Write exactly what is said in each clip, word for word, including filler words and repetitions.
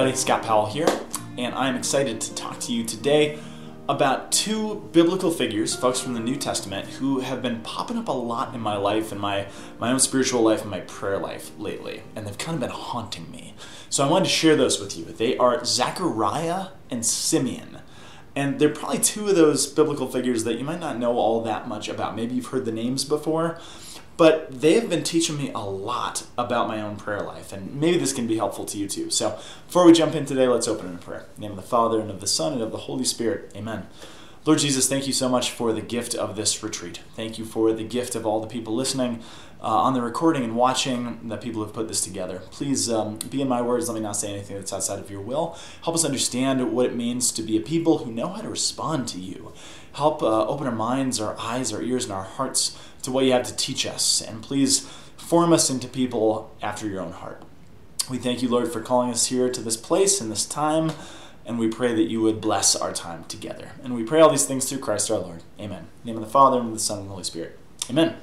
everybody, Scott Powell here, and I'm excited to talk to you today about two biblical figures, folks from the New Testament, who have been popping up a lot in my life, in my, my own spiritual life and my prayer life lately, and they've kind of been haunting me. So I wanted to share those with you. They are Zechariah and Simeon, and they're probably two of those biblical figures that you might not know all that much about. Maybe you've heard the names before, but they have been teaching me a lot about my own prayer life, and maybe this can be helpful to you too. So before we jump in today, let's open in a prayer. In the name of the Father, and of the Son, and of the Holy Spirit. Amen. Lord Jesus, thank you so much for the gift of this retreat. Thank you for the gift of all the people listening uh, on the recording and watching, the people who have put this together. Please um, be in my words. Let me not say anything that's outside of your will. Help us understand what it means to be a people who know how to respond to you. Help uh, open our minds, our eyes, our ears, and our hearts to what you have to teach us. And please form us into people after your own heart. We thank you, Lord, for calling us here to this place and this time. And we pray that you would bless our time together. And we pray all these things through Christ our Lord. Amen. In the name of the Father, and of the Son, and the Holy Spirit. Amen.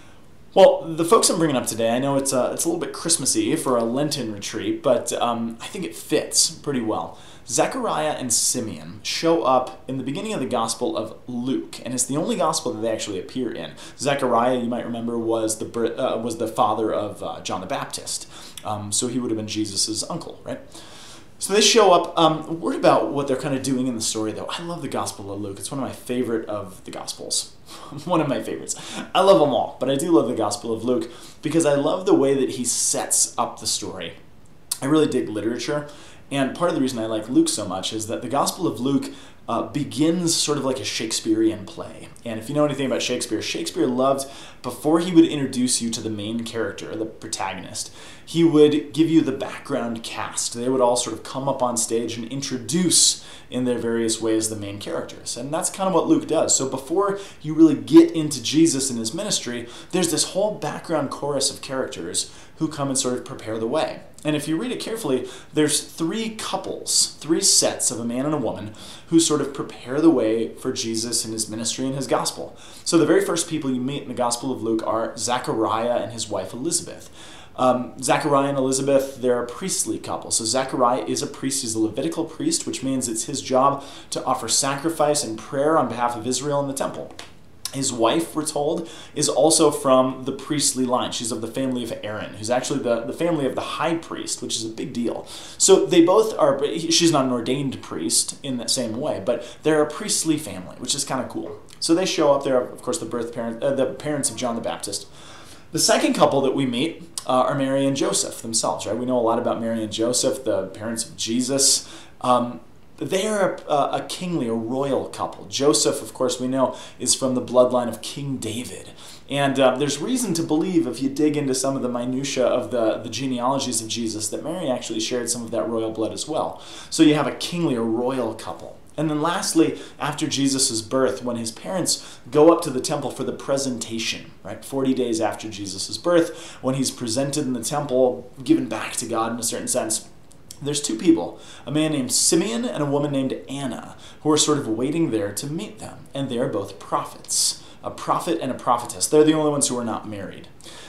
Well, the folks I'm bringing up today, I know it's a, it's a little bit Christmassy for a Lenten retreat, but um, I think it fits pretty well. Zechariah and Simeon show up in the beginning of the Gospel of Luke, and it's the only Gospel that they actually appear in. Zechariah, you might remember, was the uh, was the father of uh, John the Baptist, um, so he would have been Jesus' uncle, right? So they show up. Um, a word about what they're kind of doing in the story, though. I love the Gospel of Luke. It's one of my favorite of the Gospels. One of my favorites. I love them all, but I do love the Gospel of Luke because I love the way that he sets up the story. I really dig literature, and part of the reason I like Luke so much is that the Gospel of Luke uh, begins sort of like a Shakespearean play. And if you know anything about Shakespeare, Shakespeare loved, before he would introduce you to the main character, the protagonist, he would give you the background cast. They would all sort of come up on stage and introduce in their various ways the main characters. And that's kind of what Luke does. So before you really get into Jesus and his ministry, there's this whole background chorus of characters who come and sort of prepare the way. And if you read it carefully, there's three couples, three sets of a man and a woman who sort of prepare the way for Jesus and his ministry and his gospel. So the very first people you meet in the Gospel of Luke are Zechariah and his wife Elizabeth. Um, Zechariah and Elizabeth, they're a priestly couple. So Zechariah is a priest. He's a Levitical priest, which means it's his job to offer sacrifice and prayer on behalf of Israel in the temple. His wife, we're told, is also from the priestly line. She's of the family of Aaron, who's actually the, the family of the high priest, which is a big deal. So they both are, she's not an ordained priest in that same way, but they're a priestly family, which is kind of cool. So they show up. They're, of course, the birth parent, uh, the parents of John the Baptist. The second couple that we meet uh, are Mary and Joseph themselves, right? We know a lot about Mary and Joseph, the parents of Jesus. Um, They are a, a kingly, a royal couple. Joseph, of course, we know, is from the bloodline of King David. And uh, there's reason to believe, if you dig into some of the minutiae of the, the genealogies of Jesus, that Mary actually shared some of that royal blood as well. So you have a kingly, a royal couple. And then lastly, after Jesus' birth, when his parents go up to the temple for the presentation, right, forty days after Jesus' birth, when he's presented in the temple, given back to God in a certain sense, there's two people, a man named Simeon and a woman named Anna, who are sort of waiting there to meet them. And they are both prophets, a prophet and a prophetess. They're the only ones who are not married.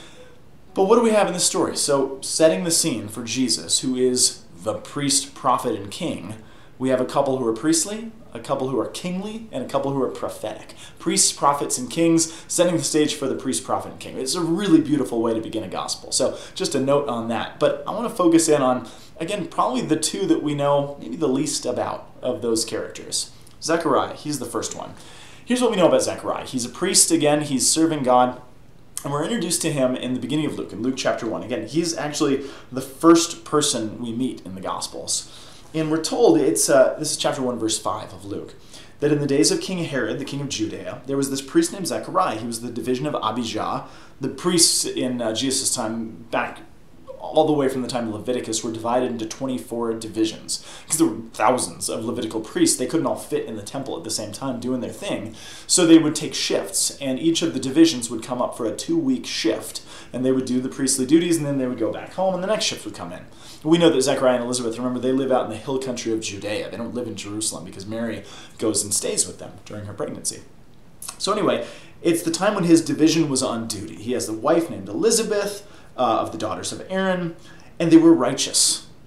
But what do we have in this story? So setting the scene for Jesus, who is the priest, prophet, and king, we have a couple who are priestly, a couple who are kingly, and a couple who are prophetic. Priests, prophets, and kings, setting the stage for the priest, prophet, and king. It's a really beautiful way to begin a gospel. So just a note on that. But I want to focus in on, again, probably the two that we know maybe the least about of those characters. Zechariah, he's the first one. Here's what we know about Zechariah. He's a priest, again, he's serving God. And we're introduced to him in the beginning of Luke, in Luke chapter one. Again, he's actually the first person we meet in the Gospels. And we're told, it's uh, this is chapter one, verse five of Luke, that in the days of King Herod, the king of Judea, there was this priest named Zechariah. He was the division of Abijah. The priests in uh, Jesus' time, back all the way from the time of Leviticus, were divided into twenty-four divisions. Because there were thousands of Levitical priests. They couldn't all fit in the temple at the same time doing their thing. So they would take shifts, and each of the divisions would come up for a two-week shift. And they would do the priestly duties, and then they would go back home, and the next shift would come in. We know that Zechariah and Elizabeth, remember, they live out in the hill country of Judea. They don't live in Jerusalem because Mary goes and stays with them during her pregnancy. So anyway, it's the time when his division was on duty. He has a wife named Elizabeth, uh, of the daughters of Aaron, and they were righteous.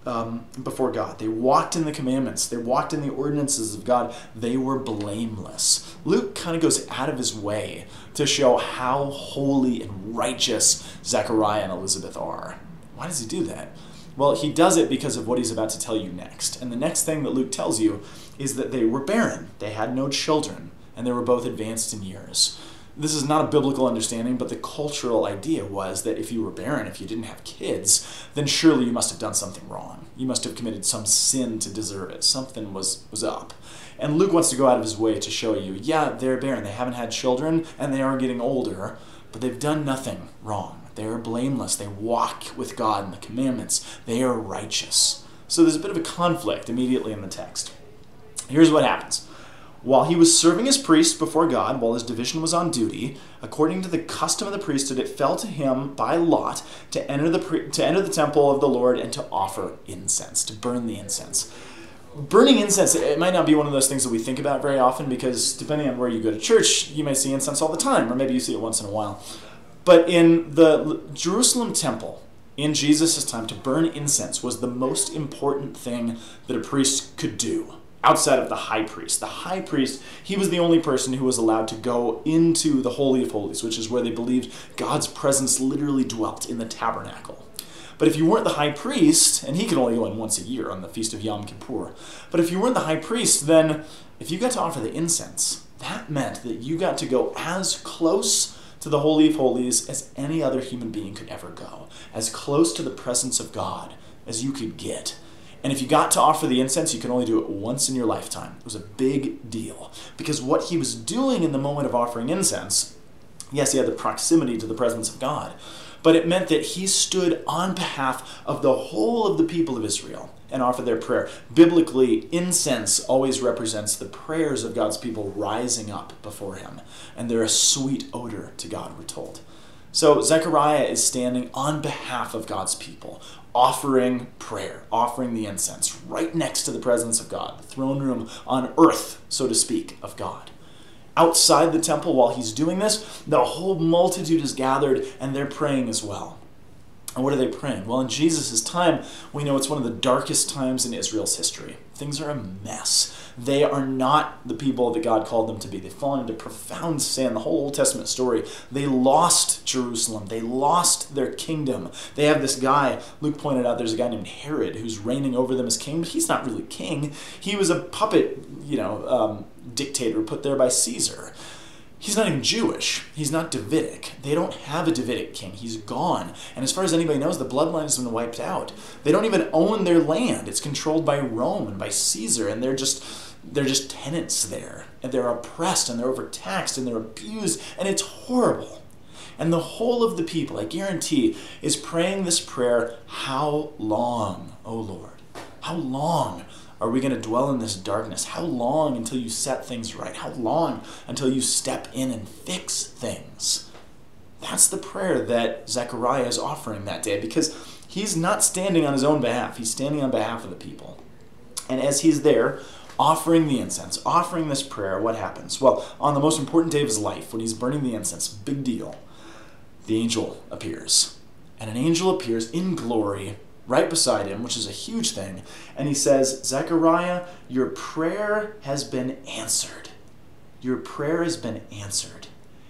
um, before God. They walked in the commandments. They walked in the ordinances of God. They were blameless. Luke kind of goes out of his way to show how holy and righteous Zechariah and Elizabeth are. Why does he do that? Well, he does it because of what he's about to tell you next. And the next thing that Luke tells you is that they were barren. They had no children, and they were both advanced in years. This is not a biblical understanding, but the cultural idea was that if you were barren, if you didn't have kids, then surely you must have done something wrong. You must have committed some sin to deserve it. Something was, was up. And Luke wants to go out of his way to show you, yeah, they're barren. They haven't had children, and they are getting older, but they've done nothing wrong. They are blameless. They walk with God in the commandments. They are righteous. So there's a bit of a conflict immediately in the text. Here's what happens. While he was serving as priest before God, while his division was on duty, according to the custom of the priesthood, it fell to him by lot to enter the pre- to enter the temple of the Lord and to offer incense, to burn the incense. Burning incense, it might not be one of those things that we think about very often because depending on where you go to church, you may see incense all the time, or maybe you see it once in a while. But in the Jerusalem temple, in Jesus' time, to burn incense was the most important thing that a priest could do, outside of the high priest. The high priest, he was the only person who was allowed to go into the Holy of Holies, which is where they believed God's presence literally dwelt, in the tabernacle. But if you weren't the high priest, and he could only go in once a year on the Feast of Yom Kippur, but if you weren't the high priest, then if you got to offer the incense, that meant that you got to go as close to the Holy of Holies as any other human being could ever go, as close to the presence of God as you could get. And if you got to offer the incense, you could only do it once in your lifetime. It was a big deal. Because what he was doing in the moment of offering incense, yes, he had the proximity to the presence of God, but it meant that he stood on behalf of the whole of the people of Israel and offered their prayer. Biblically, incense always represents the prayers of God's people rising up before him. And they're a sweet odor to God, we're told. So Zechariah is standing on behalf of God's people, offering prayer, offering the incense right next to the presence of God, the throne room on earth, so to speak, of God. Outside the temple, while he's doing this, the whole multitude is gathered and they're praying as well. And what are they praying? Well, in Jesus' time, we know it's one of the darkest times in Israel's history. Things are a mess. They are not the people that God called them to be. They've fallen into profound sin. The whole Old Testament story, they lost Jerusalem. They lost their kingdom. They have this guy, Luke pointed out, there's a guy named Herod who's reigning over them as king, but he's not really king. He was a puppet, you know, um, dictator put there by Caesar. He's not even Jewish. He's not Davidic. They don't have a Davidic king. He's gone. And as far as anybody knows, the bloodline has been wiped out. They don't even own their land. It's controlled by Rome and by Caesar, and they're just they're just tenants there. And they're oppressed, and they're overtaxed, and they're abused, and it's horrible. And the whole of the people, I guarantee, is praying this prayer, how long, O Lord? How long are we going to dwell in this darkness? How long until you set things right? How long until you step in and fix things? That's the prayer that Zechariah is offering that day, because he's not standing on his own behalf. He's standing on behalf of the people. And as he's there, offering the incense, offering this prayer, what happens? Well, on the most important day of his life, when he's burning the incense, big deal, the angel appears. And an angel appears in glory right beside him, which is a huge thing, and he says, Zechariah, your prayer has been answered. Your prayer has been answered.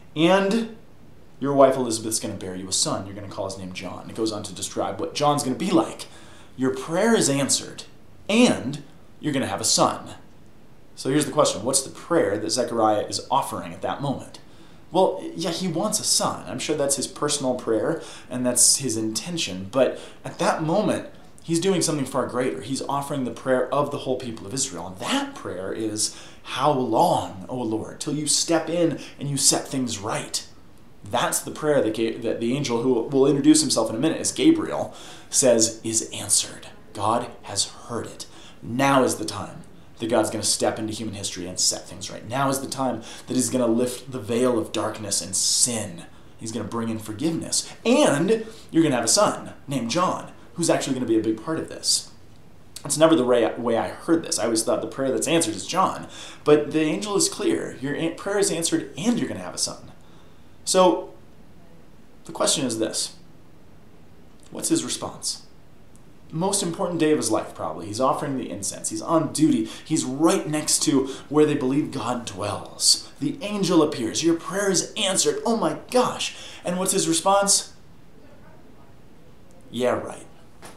And your wife Elizabeth's going to bear you a son. You're going to call his name John. It goes on to describe what John's going to be like. Your prayer is answered, and you're going to have a son. So here's the question. What's the prayer that Zechariah is offering at that moment? Well, yeah, he wants a son. I'm sure that's his personal prayer, and that's his intention. But at that moment, he's doing something far greater. He's offering the prayer of the whole people of Israel. And that prayer is, how long, O Lord, till you step in and you set things right? That's the prayer that, Ga- that the angel, who will introduce himself in a minute as Gabriel, says is answered. God has heard it. Now is the time that God's going to step into human history and set things right. Now is the time that he's going to lift the veil of darkness and sin. He's going to bring in forgiveness. And you're going to have a son named John, who's actually going to be a big part of this. It's never the way I heard this. I always thought the prayer that's answered is John. But the angel is clear. Your prayer is answered and you're going to have a son. So the question is this. What's his response? most important day of his life, probably. He's offering the incense. He's on duty. He's right next to where they believe God dwells. The angel appears. Your prayer is answered. Oh my gosh. And what's his response? Yeah, right.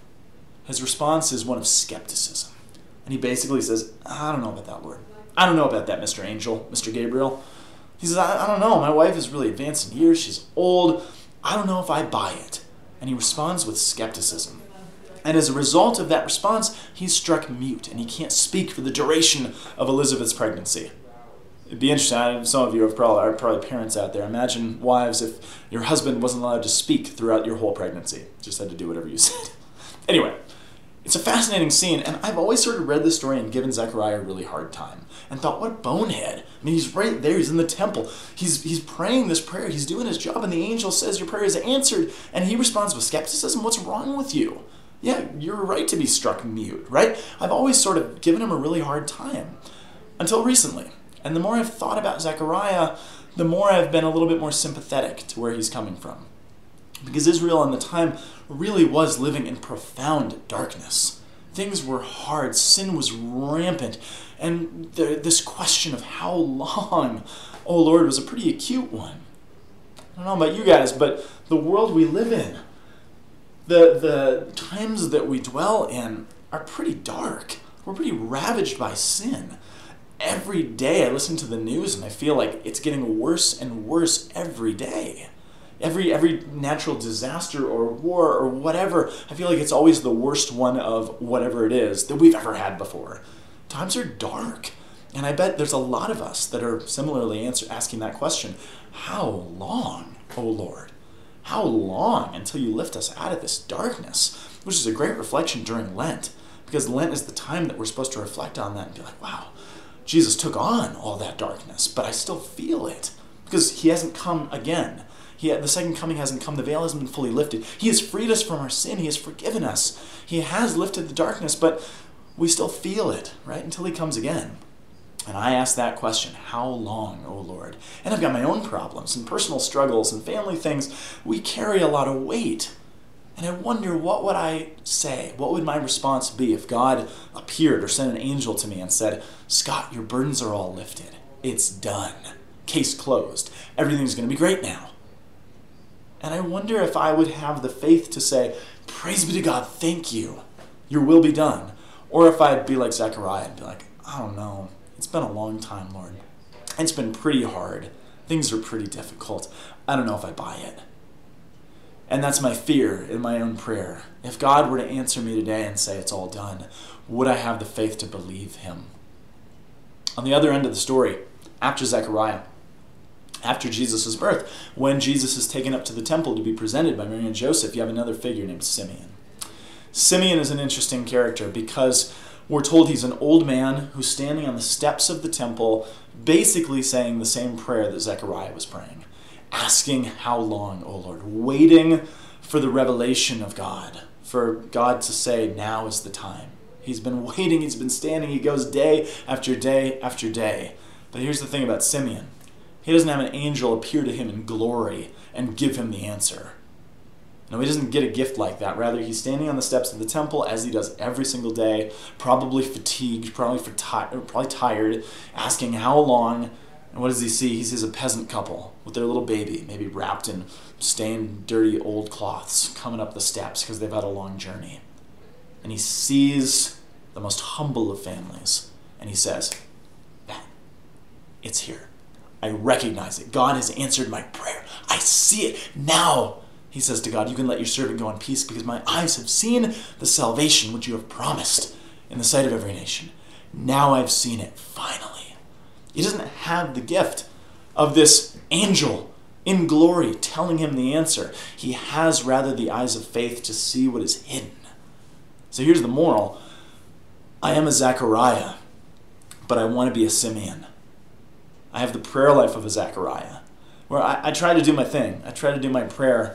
His response is one of skepticism. And he basically says, I don't know about that, Lord. I don't know about that, Mister Angel, Mister Gabriel. He says, I, I don't know. My wife is really advanced in years. She's old. I don't know if I buy it. And he responds with skepticism. And as a result of that response, he's struck mute, and he can't speak for the duration of Elizabeth's pregnancy. It'd be interesting. Some of you are probably, are probably parents out there. Imagine, wives, if your husband wasn't allowed to speak throughout your whole pregnancy. Just had to do whatever you said. Anyway, it's a fascinating scene, and I've always sort of read this story and given Zechariah a really hard time and thought, what a bonehead. I mean, he's right there. He's in the temple. He's, he's praying this prayer. He's doing his job, and the angel says your prayer is answered, and he responds with skepticism. What's wrong with you? Yeah, you're right to be struck mute, right? I've always sort of given him a really hard time until recently. And the more I've thought about Zechariah, the more I've been a little bit more sympathetic to where he's coming from. Because Israel in the time really was living in profound darkness. Things were hard. Sin was rampant. And the, this question of how long, oh Lord, was a pretty acute one. I don't know about you guys, but the world we live in, the, the times that we dwell in are pretty dark. We're pretty ravaged by sin. Every day I listen to the news and I feel like it's getting worse and worse every day. Every every natural disaster or war or whatever, I feel like it's always the worst one of whatever it is that we've ever had before. Times are dark. And I bet there's a lot of us that are similarly answer, asking that question. How long, O Lord? How long until you lift us out of this darkness? Which is a great reflection during Lent. Because Lent is the time that we're supposed to reflect on that and be like, wow, Jesus took on all that darkness, but I still feel it. Because he hasn't come again. He, the second coming hasn't come. The veil hasn't been fully lifted. He has freed us from our sin. He has forgiven us. He has lifted the darkness, but we still feel it, right, until he comes again. And I ask that question, how long, O Lord? And I've got my own problems and personal struggles and family things. We carry a lot of weight. And I wonder, what would I say? What would my response be if God appeared or sent an angel to me and said, Scott, your burdens are all lifted. It's done. Case closed. Everything's going to be great now. And I wonder if I would have the faith to say, praise be to God, thank you. Your will be done. Or if I'd be like Zechariah and be like, I don't know. It's been a long time, Lord. It's been pretty hard. Things are pretty difficult. I don't know if I buy it. And that's my fear in my own prayer. If God were to answer me today and say it's all done, would I have the faith to believe him? On the other end of the story, after Zechariah, after Jesus' birth, when Jesus is taken up to the temple to be presented by Mary and Joseph, you have another figure named Simeon. Simeon is an interesting character because we're told he's an old man who's standing on the steps of the temple, basically saying the same prayer that Zechariah was praying, asking how long, O Lord, waiting for the revelation of God, for God to say, now is the time. He's been waiting, he's been standing, he goes day after day after day. But here's the thing about Simeon. He doesn't have an angel appear to him in glory and give him the answer. No, he doesn't get a gift like that. Rather, he's standing on the steps of the temple as he does every single day, probably fatigued, probably, for ti- probably tired, asking how long. And what does he see? He sees a peasant couple with their little baby, maybe wrapped in stained, dirty old cloths, coming up the steps because they've had a long journey. And he sees the most humble of families, and he says, that, it's here. I recognize it. God has answered my prayer. I see it now. He says to God, you can let your servant go in peace because my eyes have seen the salvation which you have promised in the sight of every nation. Now I've seen it, finally. He doesn't have the gift of this angel in glory telling him the answer. He has rather the eyes of faith to see what is hidden. So here's the moral. I am a Zechariah, but I want to be a Simeon. I have the prayer life of a Zechariah, where I, I try to do my thing. I try to do my prayer,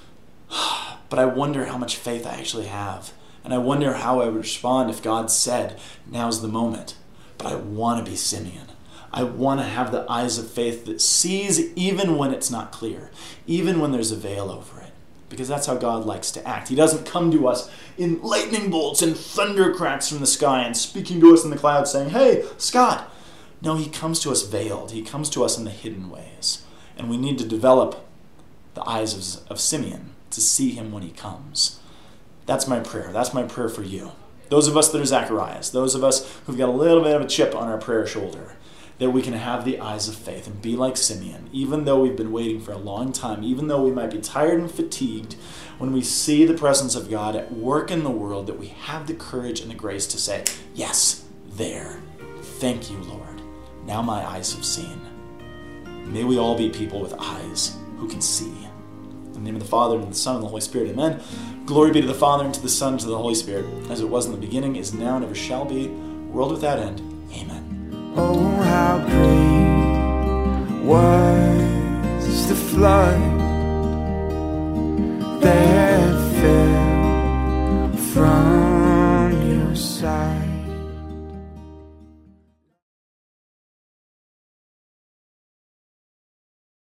but I wonder how much faith I actually have. And I wonder how I would respond if God said, now's the moment. But I want to be Simeon. I want to have the eyes of faith that sees even when it's not clear, even when there's a veil over it. because that's how God likes to act. He doesn't come to us in lightning bolts and thunder cracks from the sky and speaking to us in the clouds saying, "Hey, Scott." No, he comes to us veiled. He comes to us in the hidden ways. And we need to develop the eyes of, of Simeon to see him when he comes. That's my prayer. That's my prayer for you. Those of us that are Zacharias, those of us who've got a little bit of a chip on our prayer shoulder, that we can have the eyes of faith and be like Simeon, even though we've been waiting for a long time, even though we might be tired and fatigued, when we see the presence of God at work in the world, that we have the courage and the grace to say, "Yes, there. Thank you, Lord. Now my eyes have seen." May we all be people with eyes who can see. In the name of the Father, and of the Son, and the Holy Spirit, amen. Glory be to the Father, and to the Son, and to the Holy Spirit, as it was in the beginning, is now, and ever shall be, world without end. Amen. Oh, how great was